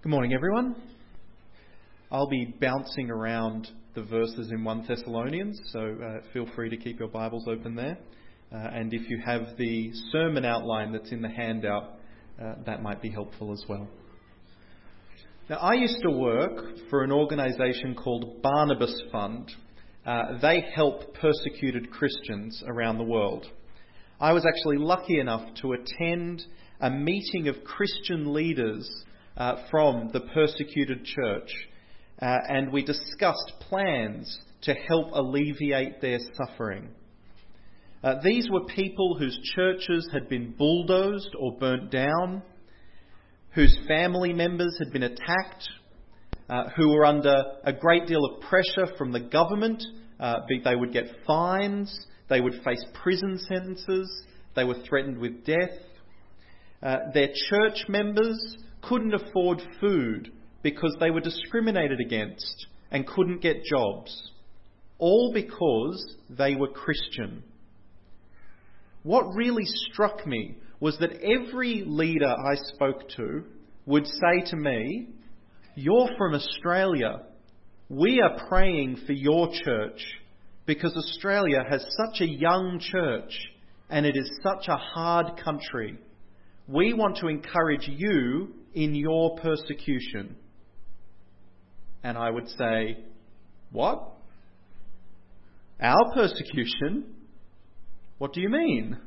Good morning, everyone. I'll be bouncing around the verses in 1 Thessalonians, so feel free to keep your Bibles open there. And if you have the sermon outline that's in the handout, that might be helpful as well. Now, I used to work for an organisation called Barnabas Fund. They help persecuted Christians around the world. I was actually lucky enough to attend a meeting of Christian leaders from the persecuted church, and we discussed plans to help alleviate their suffering. These were people whose churches had been bulldozed or burnt down, whose family members had been attacked, who were under a great deal of pressure from the government. They would get fines, they would face prison sentences, they were threatened with death. Their church members couldn't afford food because they were discriminated against and couldn't get jobs, all because they were Christian. What really struck me was that every leader I spoke to would say to me, "You're from Australia. We are praying for your church because Australia has such a young church and it is such a hard country. We want to encourage you in your persecution." And I would say, "What? Our persecution? What do you mean?"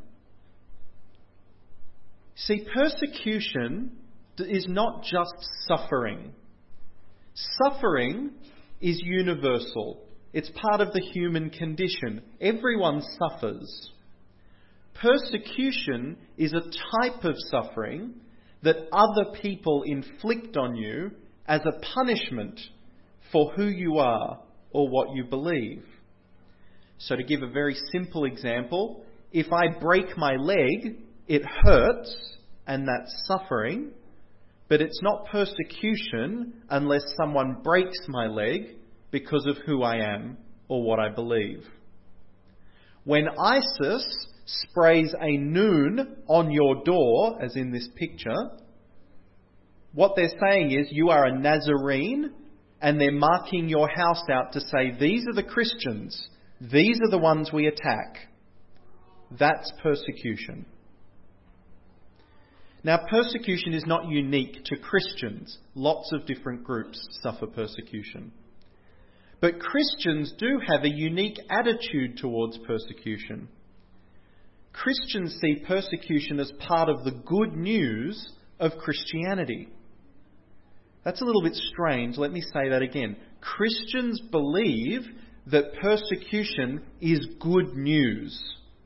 See, persecution is not just suffering. Suffering is universal. It's part of the human condition. Everyone suffers. Persecution is a type of suffering that other people inflict on you as a punishment for who you are or what you believe. So to give a very simple example, if I break my leg, it hurts and that's suffering, but it's not persecution unless someone breaks my leg because of who I am or what I believe. When ISIS sprays a noon on your door, as in this picture, what they're saying is you are a Nazarene, and they're marking your house out to say, these are the Christians, these are the ones we attack. That's persecution. Now, persecution is not unique to Christians. Lots of different groups suffer persecution. But Christians do have a unique attitude towards persecution. Christians see persecution as part of the good news of Christianity. That's a little bit strange. Let me say that again. Christians believe that persecution is good news.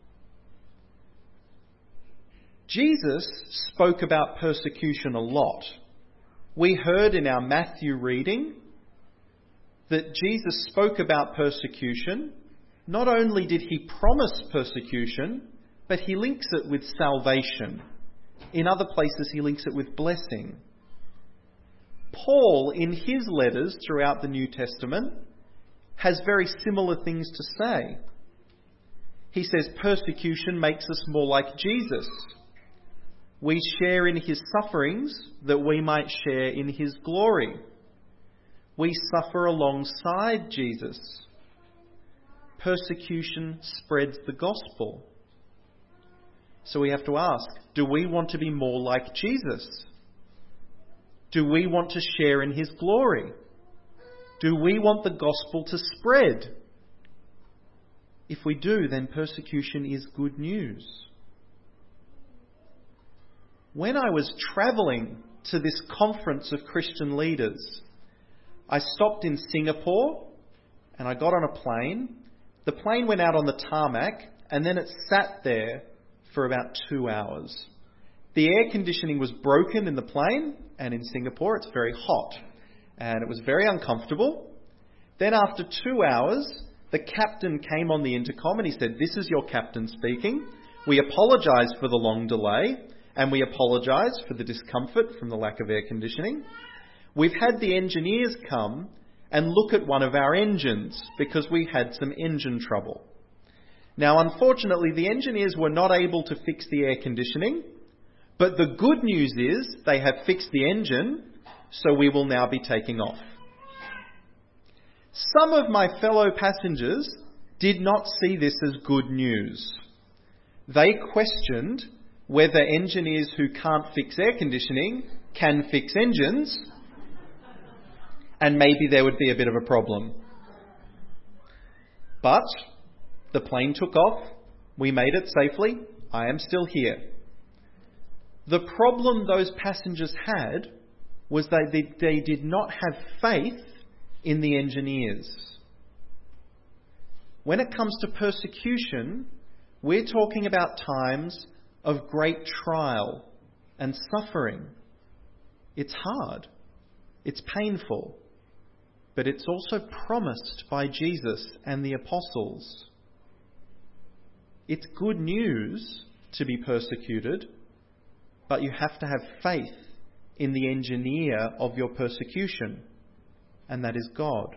Jesus spoke about persecution a lot. We heard in our Matthew reading that Jesus spoke about persecution. Not only did he promise persecution, but he links it with salvation. In other places, he links it with blessing. Paul, in his letters throughout the New Testament, has very similar things to say. He says persecution makes us more like Jesus. We share in his sufferings that we might share in his glory. We suffer alongside Jesus. Persecution spreads the gospel. So we have to ask, do we want to be more like Jesus? Do we want to share in his glory? Do we want the gospel to spread? If we do, then persecution is good news. When I was travelling to this conference of Christian leaders, I stopped in Singapore and I got on a plane. The plane went out on the tarmac and then it sat there for about 2 hours. The air conditioning was broken in the plane, and in Singapore it's very hot, and it was very uncomfortable. Then after 2 hours, the captain came on the intercom and he said, "This is your captain speaking. We apologise for the long delay, and we apologise for the discomfort from the lack of air conditioning. We've had the engineers come and look at one of our engines because we had some engine trouble. Now, unfortunately, the engineers were not able to fix the air conditioning, but the good news is they have fixed the engine, so we will now be taking off. Some of my fellow passengers did not see this as good news. They questioned whether engineers who can't fix air conditioning can fix engines, and maybe there would be a bit of a problem. But the plane took off. We made it safely. I am still here. The problem those passengers had was that they did not have faith in the engineers. When it comes to persecution, we're talking about times of great trial and suffering. It's hard. It's painful. But it's also promised by Jesus and the apostles. It's good news to be persecuted, but you have to have faith in the engineer of your persecution, and that is God.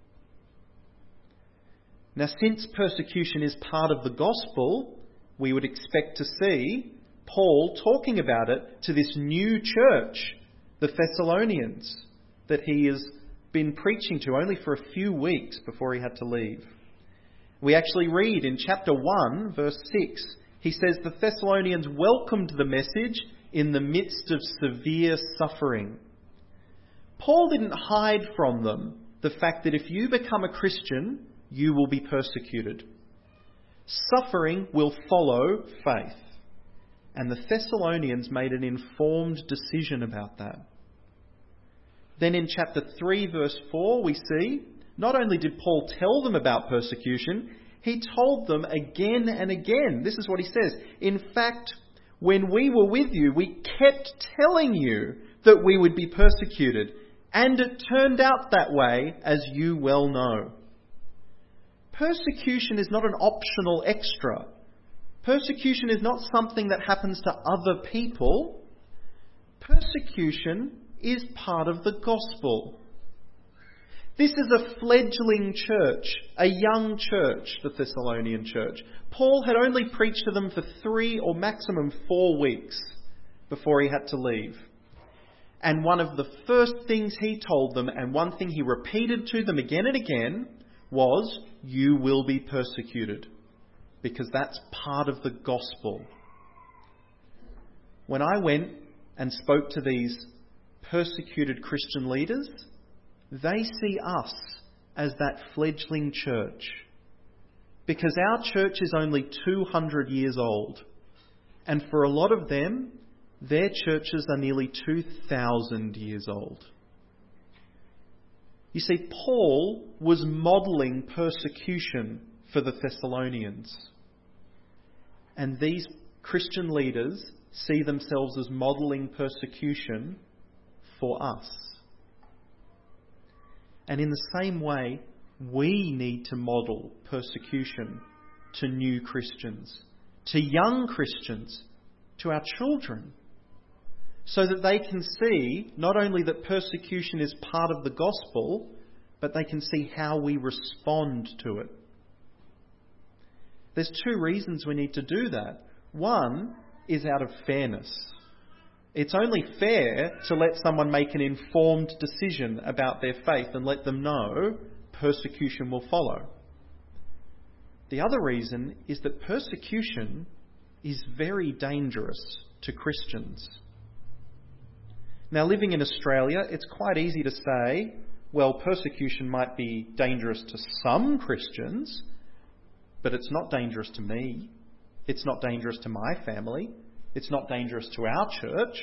Now, since persecution is part of the gospel, we would expect to see Paul talking about it to this new church, the Thessalonians, that he has been preaching to only for a few weeks before he had to leave. We actually read in chapter 1, verse 6, he says the Thessalonians welcomed the message in the midst of severe suffering. Paul didn't hide from them the fact that if you become a Christian, you will be persecuted. Suffering will follow faith. And the Thessalonians made an informed decision about that. Then in chapter 3, verse 4, we see, not only did Paul tell them about persecution, he told them again and again. This is what he says. In fact, when we were with you, we kept telling you that we would be persecuted. And it turned out that way, as you well know. Persecution is not an optional extra. Persecution is not something that happens to other people. Persecution is part of the gospel. This is a fledgling church, a young church, the Thessalonian church. Paul had only preached to them for 3 or maximum 4 weeks before he had to leave. And one of the first things he told them, and one thing he repeated to them again and again, was, you will be persecuted. Because that's part of the gospel. When I went and spoke to these persecuted Christian leaders, they see us as that fledgling church. Because our church is only 200 years old. And for a lot of them, their churches are nearly 2,000 years old. You see, Paul was modelling persecution for the Thessalonians. And these Christian leaders see themselves as modelling persecution for us. And in the same way, we need to model persecution to new Christians, to young Christians, to our children, so that they can see not only that persecution is part of the gospel, but they can see how we respond to it. There's 2 reasons we need to do that. One is out of fairness. It's only fair to let someone make an informed decision about their faith and let them know persecution will follow. The other reason is that persecution is very dangerous to Christians. Now, living in Australia, it's quite easy to say, well, persecution might be dangerous to some Christians, but it's not dangerous to me. It's not dangerous to my family. It's not dangerous to our church.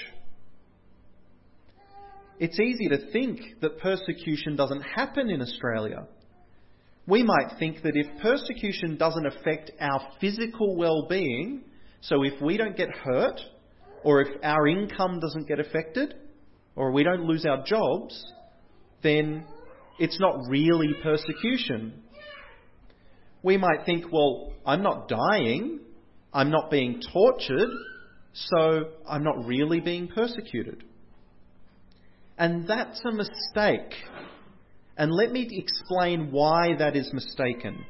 It's easy to think that persecution doesn't happen in Australia. We might think that if persecution doesn't affect our physical well-being, so if we don't get hurt, or if our income doesn't get affected, or we don't lose our jobs, then it's not really persecution. We might think, well, I'm not dying, I'm not being tortured, so I'm not really being persecuted. And that's a mistake. And let me explain why that is mistaken.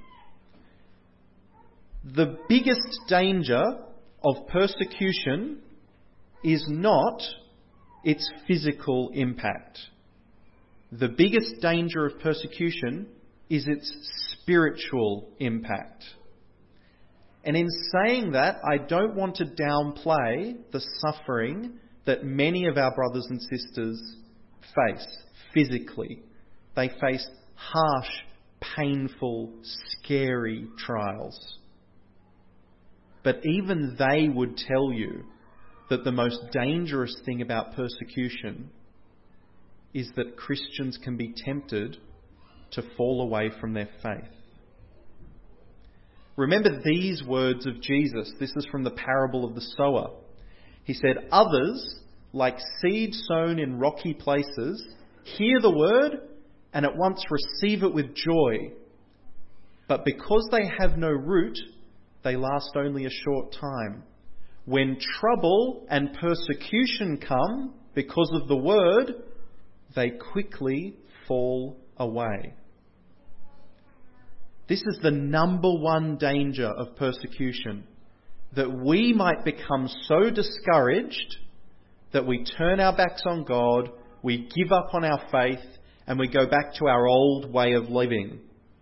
The biggest danger of persecution is not its physical impact. The biggest danger of persecution is its spiritual impact. And in saying that, I don't want to downplay the suffering that many of our brothers and sisters face physically. They face harsh, painful, scary trials. But even they would tell you that the most dangerous thing about persecution is that Christians can be tempted to fall away from their faith. Remember these words of Jesus. This is from the parable of the sower. He said, "Others, like seed sown in rocky places, hear the word and at once receive it with joy. But because they have no root, they last only a short time. When trouble and persecution come because of the word, they quickly fall away." This is the number one danger of persecution, that we might become so discouraged that we turn our backs on God, we give up on our faith, and we go back to our old way of living.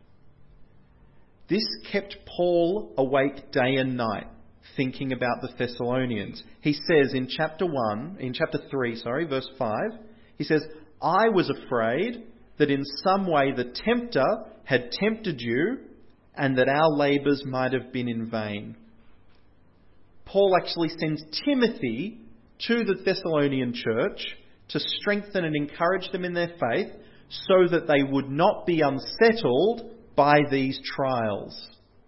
This kept Paul awake day and night, thinking about the Thessalonians. He says in chapter 3, verse 5, he says, "I was afraid that in some way the tempter had tempted you and that our labours might have been in vain." Paul actually sends Timothy to the Thessalonian church to strengthen and encourage them in their faith so that they would not be unsettled by these trials.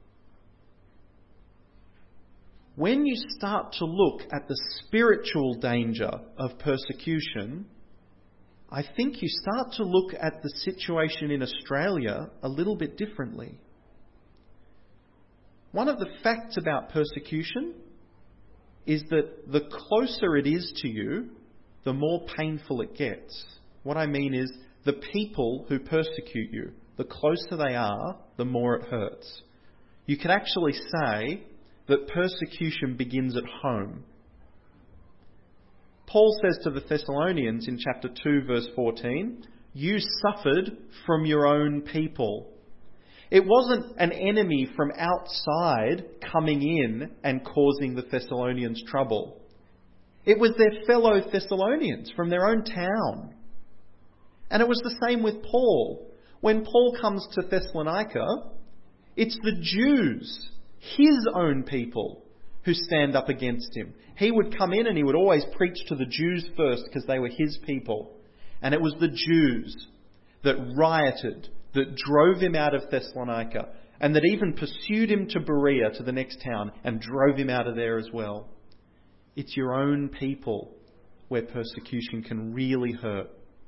When you start to look at the spiritual danger of persecution, I think you start to look at the situation in Australia a little bit differently. One of the facts about persecution is that the closer it is to you, the more painful it gets. What I mean is, the people who persecute you, the closer they are, the more it hurts. You can actually say that persecution begins at home. Paul says to the Thessalonians in chapter 2, verse 14, "You suffered from your own people." It wasn't an enemy from outside coming in and causing the Thessalonians trouble. It was their fellow Thessalonians from their own town. And it was the same with Paul. When Paul comes to Thessalonica, it's the Jews, his own people, who stand up against him. He would come in and he would always preach to the Jews first because they were his people. And it was the Jews that rioted, that drove him out of Thessalonica, and that even pursued him to Berea, to the next town, and drove him out of there as well. It's your own people where persecution can really hurt.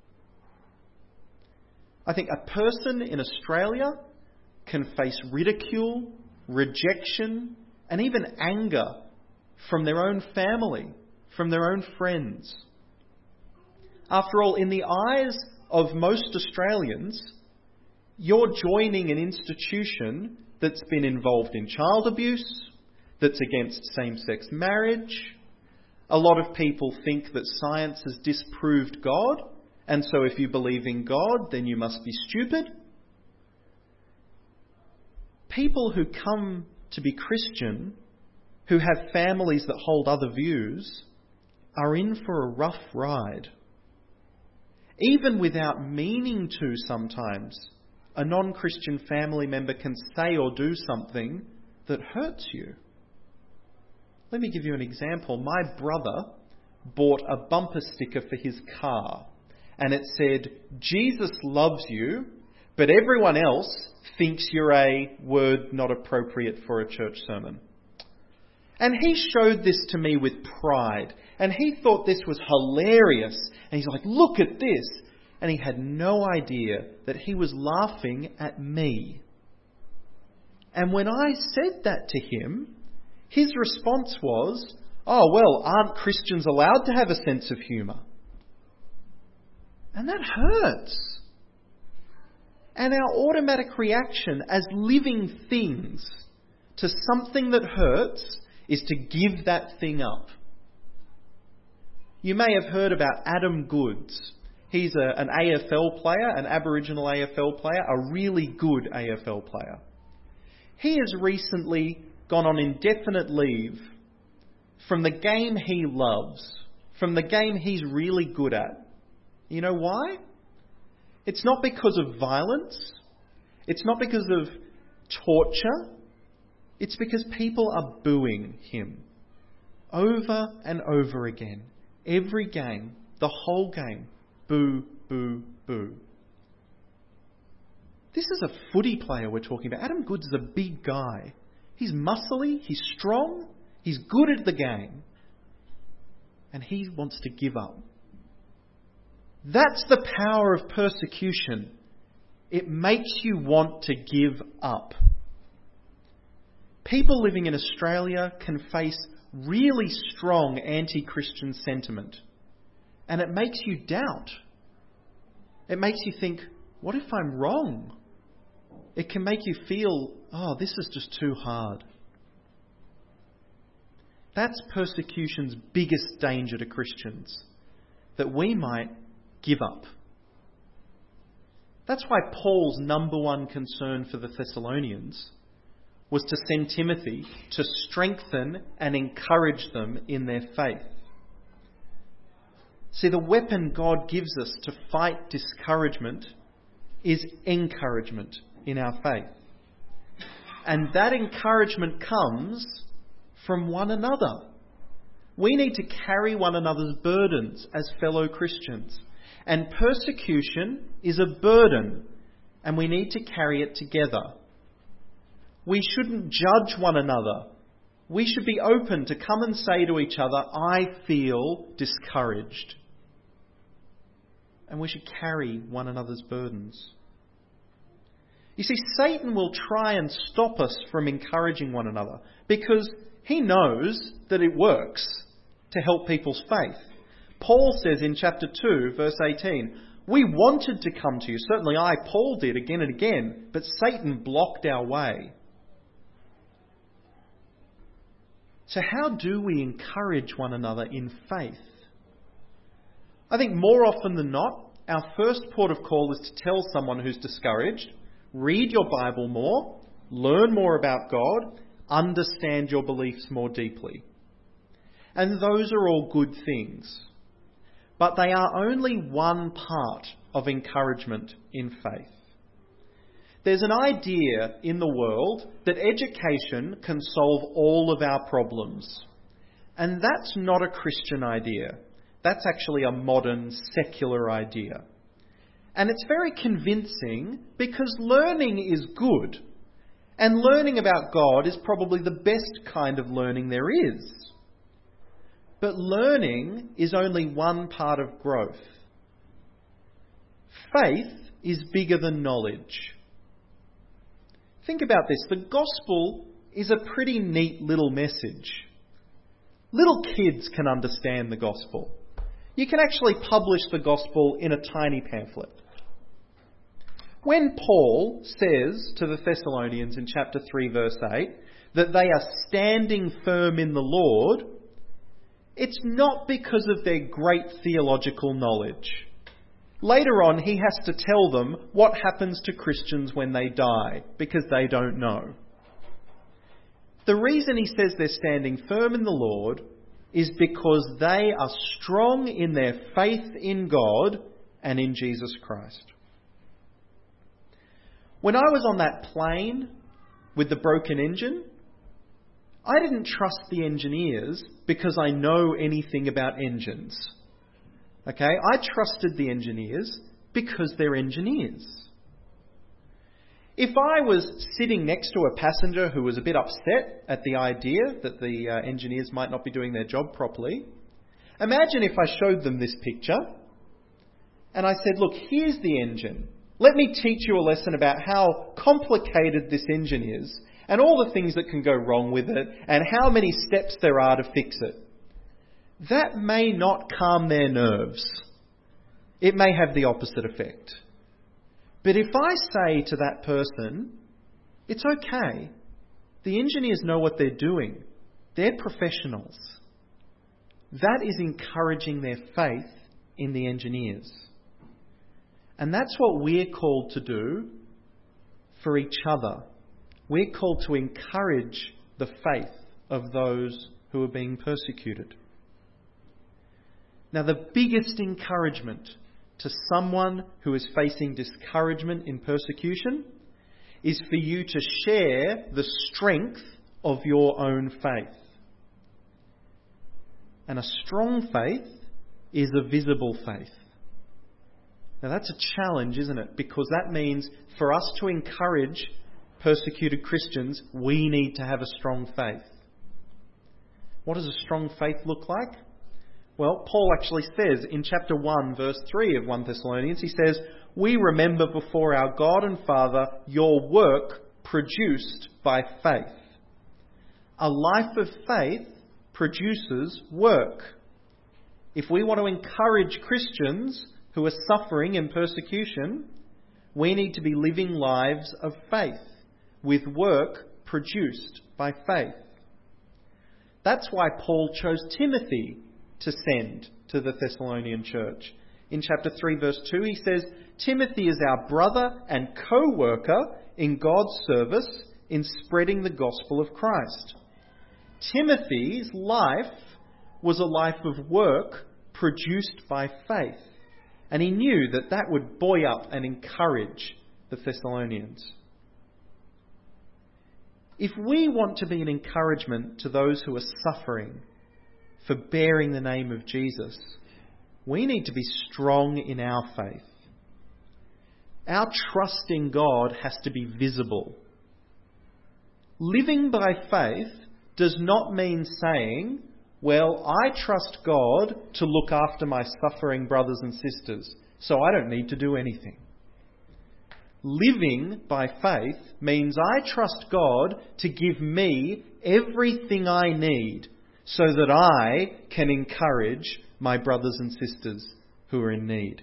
I think a person in Australia can face ridicule, rejection, and even anger from their own family, from their own friends. After all, in the eyes of most Australians, you're joining an institution that's been involved in child abuse, that's against same-sex marriage. A lot of people think that science has disproved God, and so if you believe in God, then you must be stupid. People who come to be Christian, who have families that hold other views, are in for a rough ride. Even without meaning to sometimes, a non-Christian family member can say or do something that hurts you. Let me give you an example. My brother bought a bumper sticker for his car, and it said, "Jesus loves you, but everyone else thinks you're a word not appropriate for a church sermon." And he showed this to me with pride, and he thought this was hilarious. And he's like, "Look at this." And he had no idea that he was laughing at me. And when I said that to him, his response was, "Oh, well, aren't Christians allowed to have a sense of humour?" And that hurts. And our automatic reaction as living things to something that hurts is to give that thing up. You may have heard about Adam Goodes. He's an AFL player, an Aboriginal AFL player, a really good AFL player. He has recently gone on indefinite leave from the game he loves, from the game he's really good at. You know why? It's not because of violence. It's not because of torture. It's because people are booing him over and over again. Every game, the whole game, boo, boo, boo. This is a footy player we're talking about. Adam Goodes is a big guy. He's muscly, he's strong, he's good at the game. And he wants to give up. That's the power of persecution. It makes you want to give up. People living in Australia can face really strong anti-Christian sentiment. And it makes you doubt. It makes you think, what if I'm wrong? It can make you feel, oh, this is just too hard. That's persecution's biggest danger to Christians, that we might give up. That's why Paul's number one concern for the Thessalonians was to send Timothy to strengthen and encourage them in their faith. See, the weapon God gives us to fight discouragement is encouragement in our faith. And that encouragement comes from one another. We need to carry one another's burdens as fellow Christians. And persecution is a burden, and we need to carry it together. We shouldn't judge one another. We should be open to come and say to each other, I feel discouraged. And we should carry one another's burdens. You see, Satan will try and stop us from encouraging one another because he knows that it works to help people's faith. Paul says in chapter 2, verse 18, we wanted to come to you. Certainly I, Paul, did again and again, but Satan blocked our way. So how do we encourage one another in faith? I think more often than not, our first port of call is to tell someone who's discouraged, read your Bible more, learn more about God, understand your beliefs more deeply. And those are all good things. But they are only one part of encouragement in faith. There's an idea in the world that education can solve all of our problems. And that's not a Christian idea. That's actually a modern secular idea. And it's very convincing because learning is good. And learning about God is probably the best kind of learning there is. But learning is only one part of growth. Faith is bigger than knowledge. Think about this. The gospel is a pretty neat little message. Little kids can understand the gospel. You can actually publish the gospel in a tiny pamphlet. When Paul says to the Thessalonians in chapter 3, verse 8, that they are standing firm in the Lord, it's not because of their great theological knowledge. Later on, he has to tell them what happens to Christians when they die, because they don't know. The reason he says they're standing firm in the Lord is because they are strong in their faith in God and in Jesus Christ. When I was on that plane with the broken engine, I didn't trust the engineers because I know anything about engines. Okay, I trusted the engineers because they're engineers. If I was sitting next to a passenger who was a bit upset at the idea that the engineers might not be doing their job properly, imagine if I showed them this picture and I said, look, here's the engine. Let me teach you a lesson about how complicated this engine is and all the things that can go wrong with it and how many steps there are to fix it. That may not calm their nerves. It may have the opposite effect. But if I say to that person, it's okay, the engineers know what they're doing. They're professionals. that is encouraging their faith in the engineers. And that's what we're called to do for each other. We're called to encourage the faith of those who are being persecuted. Now, the biggest encouragement to someone who is facing discouragement in persecution is for you to share the strength of your own faith. And a strong faith is a visible faith. Now that's a challenge, isn't it? Because that means for us to encourage persecuted Christians, we need to have a strong faith. What does a strong faith look like? Well, Paul actually says in chapter 1, verse 3 of 1 Thessalonians, he says, "We remember before our God and Father your work produced by faith." A life of faith produces work. If we want to encourage Christians who are suffering in persecution, we need to be living lives of faith, with work produced by faith. That's why Paul chose Timothy to send to the Thessalonian church. In chapter 3, verse 2, he says, "Timothy is our brother and co-worker in God's service in spreading the gospel of Christ." Timothy's life was a life of work produced by faith. And he knew that that would buoy up and encourage the Thessalonians. If we want to be an encouragement to those who are suffering for bearing the name of Jesus, we need to be strong in our faith. Our trust in God has to be visible. Living by faith does not mean saying, "Well, I trust God to look after my suffering brothers and sisters, so I don't need to do anything." Living by faith means I trust God to give me everything I need so that I can encourage my brothers and sisters who are in need.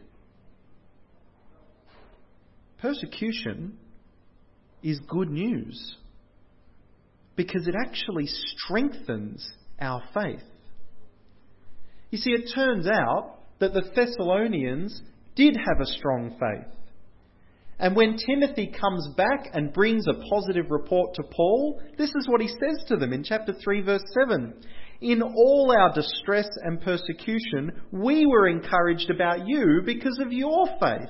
Persecution is good news because it actually strengthens our faith. You see, it turns out that the Thessalonians did have a strong faith. And when Timothy comes back and brings a positive report to Paul, this is what he says to them in chapter 3, verse 7. "In all our distress and persecution, we were encouraged about you because of your faith."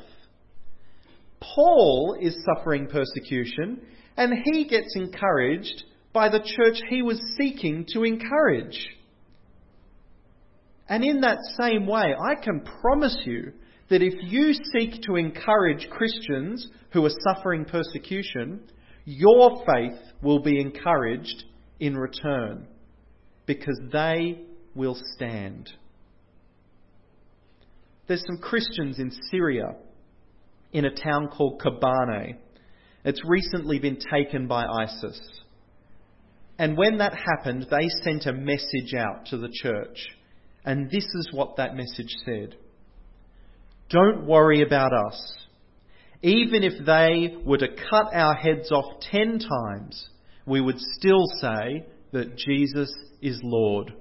Paul is suffering persecution, and he gets encouraged by the church he was seeking to encourage. And in that same way, I can promise you that if you seek to encourage Christians who are suffering persecution, your faith will be encouraged in return, because they will stand. There's some Christians in Syria, in a town called Kobane. It's recently been taken by ISIS. And when that happened, they sent a message out to the church. And this is what that message said: "Don't worry about us. Even if they were to cut our heads off 10 times, we would still say that Jesus is Lord."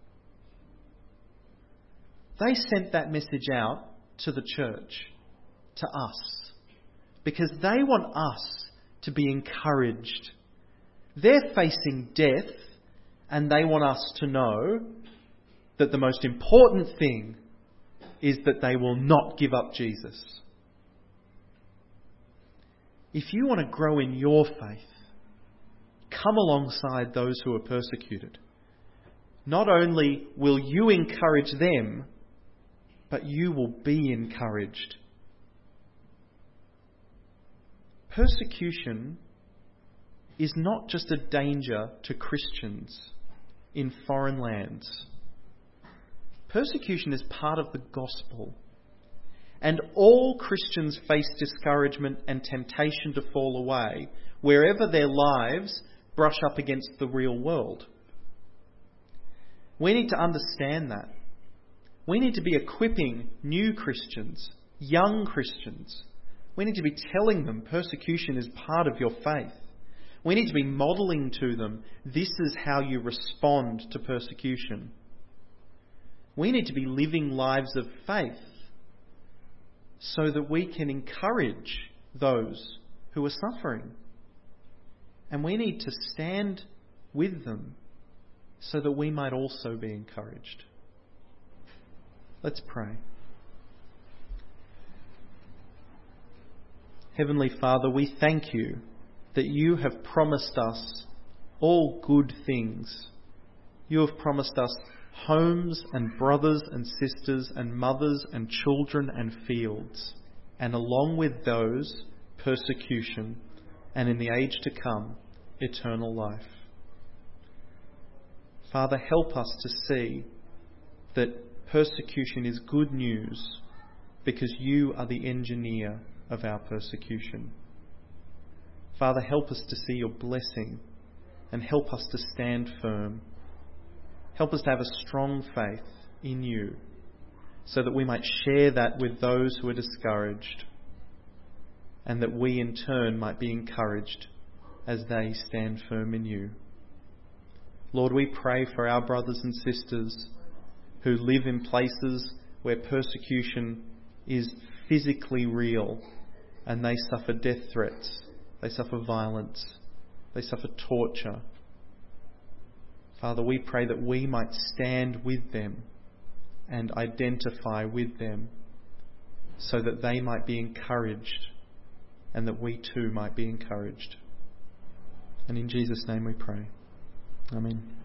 They sent that message out to the church, to us, because they want us to be encouraged. They're facing death, and they want us to know that the most important thing is that they will not give up Jesus. If you want to grow in your faith, come alongside those who are persecuted. Not only will you encourage them, but you will be encouraged. Persecution is not just a danger to Christians in foreign lands. Persecution is part of the gospel. And all Christians face discouragement and temptation to fall away wherever their lives brush up against the real world. We need to understand that. We need to be equipping new Christians, young Christians. We need to be telling them persecution is part of your faith. We need to be modelling to them, this is how you respond to persecution. We need to be living lives of faith so that we can encourage those who are suffering. And we need to stand with them so that we might also be encouraged. Let's pray. Heavenly Father, we thank you that you have promised us all good things. You have promised us homes and brothers and sisters and mothers and children and fields, and along with those, persecution, and in the age to come, eternal life. Father, help us to see that persecution is good news because you are the engineer of our persecution. Father, help us to see your blessing and help us to stand firm. Help us to have a strong faith in you so that we might share that with those who are discouraged and that we in turn might be encouraged as they stand firm in you. Lord, we pray for our brothers and sisters who live in places where persecution is physically real and they suffer death threats, they suffer violence, they suffer torture. Father, we pray that we might stand with them and identify with them so that they might be encouraged and that we too might be encouraged. And in Jesus' name we pray. Amen.